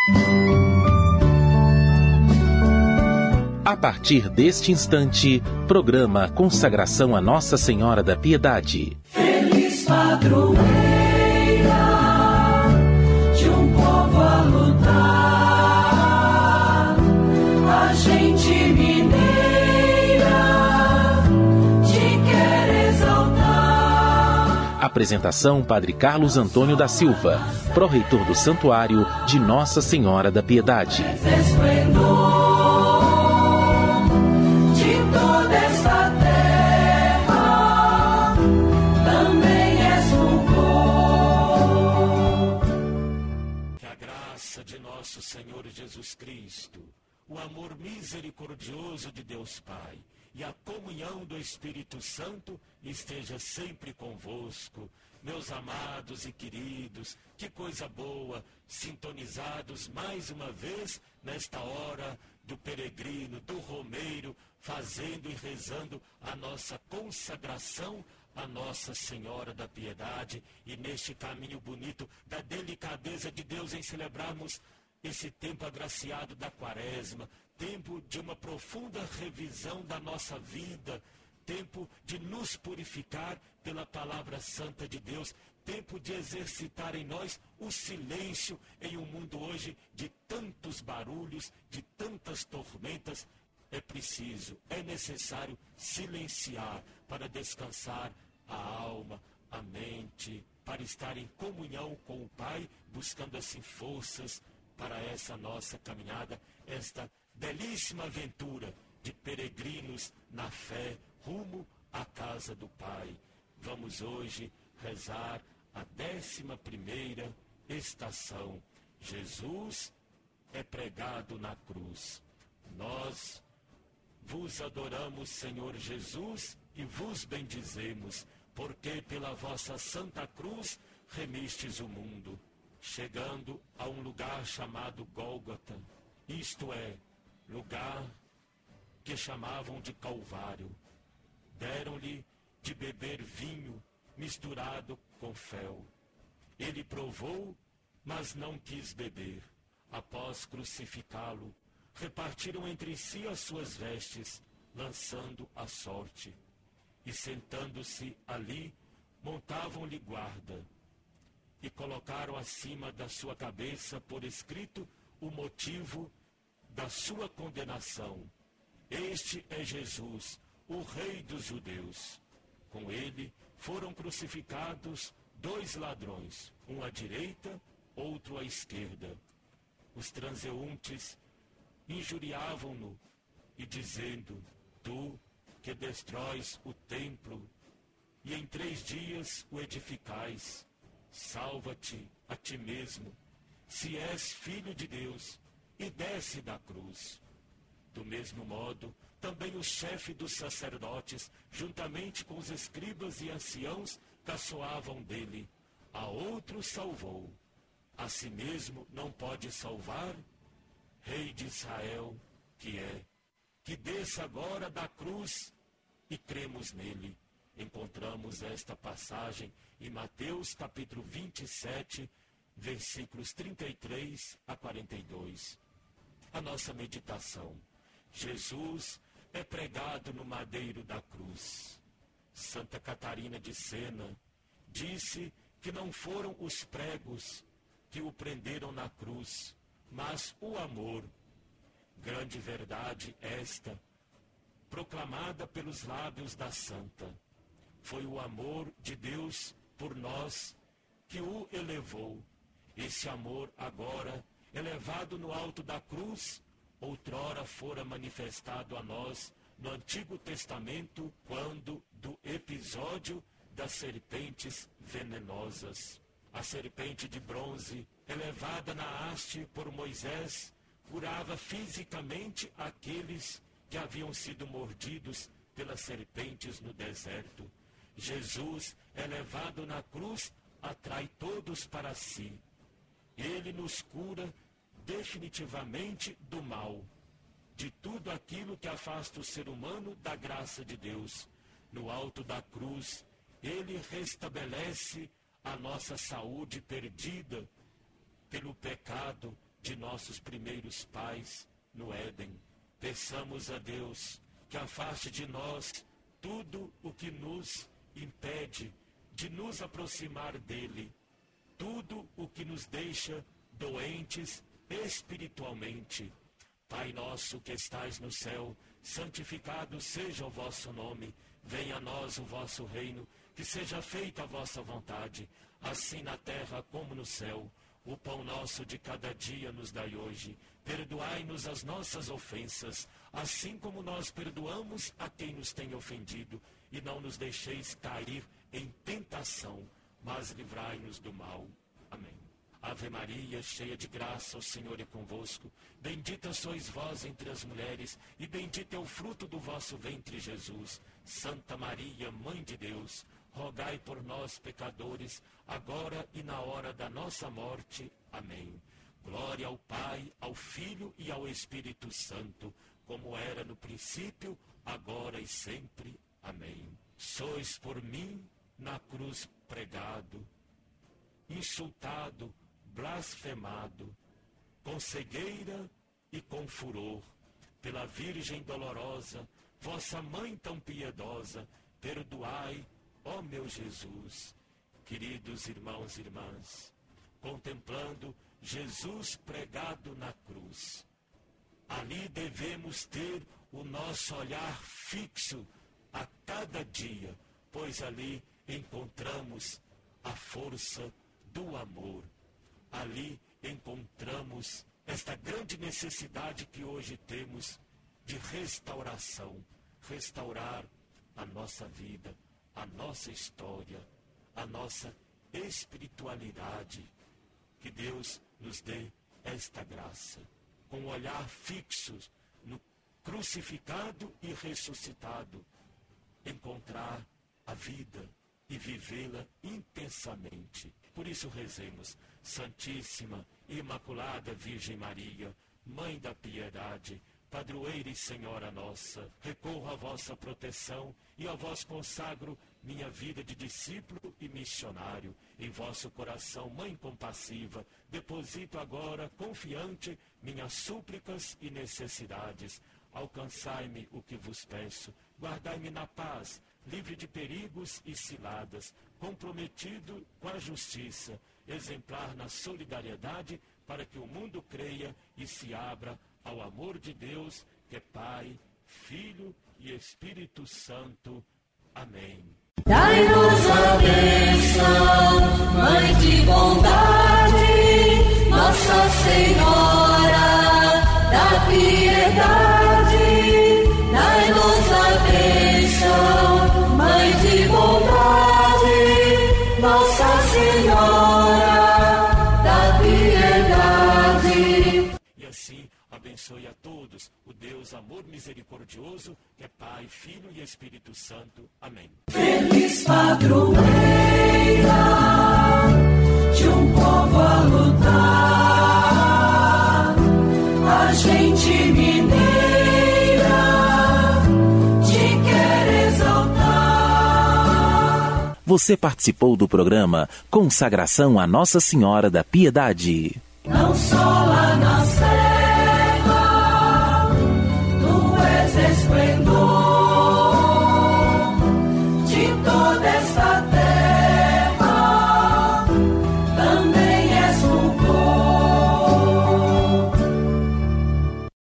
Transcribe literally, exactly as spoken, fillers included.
A partir deste instante, programa Consagração a Nossa Senhora da Piedade. Feliz padroeira de um povo a lutar, a gente mineira te quer exaltar. Apresentação: Padre Carlos Antônio da Silva, pró-reitor do Santuário de Nossa Senhora da Piedade. Senhor Jesus Cristo, o amor misericordioso de Deus Pai e a comunhão do Espírito Santo esteja sempre convosco, meus amados e queridos. Que coisa boa, sintonizados mais uma vez nesta hora do peregrino, do romeiro, fazendo e rezando a nossa consagração a Nossa Senhora da Piedade, e neste caminho bonito da delicadeza de Deus em celebrarmos esse tempo agraciado da Quaresma, tempo de uma profunda revisão da nossa vida, tempo de nos purificar pela palavra santa de Deus, tempo de exercitar em nós o silêncio em um mundo hoje de tantos barulhos, de tantas tormentas. É preciso, é necessário silenciar para descansar a alma, a mente, para estar em comunhão com o Pai, buscando assim forças para essa nossa caminhada, esta belíssima aventura de peregrinos na fé rumo à casa do Pai. Vamos hoje rezar a décima primeira estação. Jesus é pregado na cruz. Nós vos adoramos, Senhor Jesus, e vos bendizemos, porque pela vossa santa cruz remistes o mundo, chegando a um lugar chamado Gólgota, isto é, lugar que chamavam de Calvário. Deram-lhe de beber vinho misturado com fel. Ele provou, mas não quis beber. Após crucificá-lo, repartiram entre si as suas vestes, lançando a sorte. E sentando-se ali, montavam-lhe guarda. E colocaram acima da sua cabeça, por escrito, o motivo da sua condenação. Este é Jesus, o Rei dos Judeus. Com ele foram crucificados dois ladrões, um à direita, outro à esquerda. Os transeuntes injuriavam-no e dizendo: tu que destróis o templo e em três dias o edificais, salva-te a ti mesmo, se és filho de Deus, e desce da cruz. Do mesmo modo, também o chefe dos sacerdotes, juntamente com os escribas e anciãos, caçoavam dele: a outro salvou, a si mesmo não pode salvar? Rei de Israel que é, que desça agora da cruz, e cremos nele. Encontramos esta passagem em Mateus capítulo vinte e sete, versículos trinta e três a quarenta e dois. A nossa meditação: Jesus é pregado no madeiro da cruz. Santa Catarina de Sena disse que não foram os pregos que o prenderam na cruz, mas o amor. Grande verdade esta, proclamada pelos lábios da santa. Foi o amor de Deus por nós que o elevou. Esse amor agora, elevado no alto da cruz, outrora fora manifestado a nós no Antigo Testamento, quando do episódio das serpentes venenosas. A serpente de bronze, elevada na haste por Moisés, curava fisicamente aqueles que haviam sido mordidos pelas serpentes no deserto. Jesus, elevado na cruz, atrai todos para si. Ele nos cura definitivamente do mal, de tudo aquilo que afasta o ser humano da graça de Deus. No alto da cruz, ele restabelece a nossa saúde perdida pelo pecado de nossos primeiros pais no Éden. Peçamos a Deus que afaste de nós tudo o que nos impede de nos aproximar dele, tudo o que nos deixa doentes espiritualmente. Pai nosso que estais no céu, santificado seja o vosso nome. Venha a nós o vosso reino, que seja feita a vossa vontade, assim na terra como no céu. O pão nosso de cada dia nos dai hoje. Perdoai-nos as nossas ofensas, assim como nós perdoamos a quem nos tem ofendido. E não nos deixeis cair em tentação, mas livrai-nos do mal. Amém. Ave Maria, cheia de graça, o Senhor é convosco. Bendita sois vós entre as mulheres, e bendito é o fruto do vosso ventre, Jesus. Santa Maria, Mãe de Deus, rogai por nós, pecadores, agora e na hora da nossa morte. Amém. Glória ao Pai, ao Filho e ao Espírito Santo, como era no princípio, agora e sempre. Amém. Sois por mim na cruz pregado, insultado, blasfemado, com cegueira e com furor, pela Virgem dolorosa, vossa Mãe tão piedosa, perdoai, ó meu Jesus. Queridos irmãos e irmãs, contemplando Jesus pregado na cruz, ali devemos ter o nosso olhar fixo a cada dia, pois ali encontramos a força do amor. Ali encontramos esta grande necessidade que hoje temos de restauração, restaurar a nossa vida, a nossa história, a nossa espiritualidade. Que Deus nos dê esta graça, com o olhar fixo no crucificado e ressuscitado, encontrar a vida e vivê-la intensamente. Por isso rezemos: Santíssima Imaculada Virgem Maria, Mãe da Piedade, Padroeira e Senhora nossa, recorro à vossa proteção e a vós consagro minha vida de discípulo e missionário. Em vosso coração, Mãe compassiva, deposito agora, confiante, minhas súplicas e necessidades. Alcançai-me o que vos peço, guardai-me na paz, livre de perigos e ciladas, comprometido com a justiça, exemplar na solidariedade, para que o mundo creia e se abra ao amor de Deus, que é Pai, Filho e Espírito Santo. Amém. Dai-nos a bênção, Mãe de bondade, Nossa Senhora da piedade. Dai-nos a bênção, Mãe de bondade, Nossa Senhora da piedade. E assim abençoe a todos o Deus amor misericordioso, que é Pai, Filho e Espírito Santo. Amém. Feliz padroeira de um povo a lutar, a gente mineira te quer exaltar. Você participou do programa Consagração a Nossa Senhora da Piedade. Não só a